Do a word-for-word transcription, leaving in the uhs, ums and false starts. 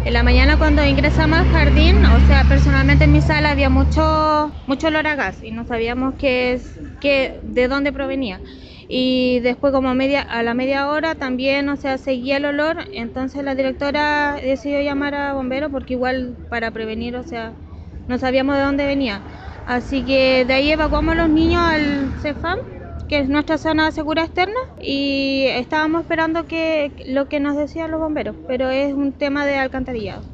En la mañana cuando ingresamos al jardín, o sea, personalmente en mi sala había mucho, mucho olor a gas y no sabíamos qué es, qué, de dónde provenía. Y después como a media, a la media hora también, o sea, seguía el olor, entonces la directora decidió llamar a bomberos porque igual para prevenir, o sea, no sabíamos de dónde venía. Así que de ahí evacuamos a los niños al CEFAM, que es nuestra zona segura externa, y estábamos esperando que lo que nos decían los bomberos, pero es un tema de alcantarillado.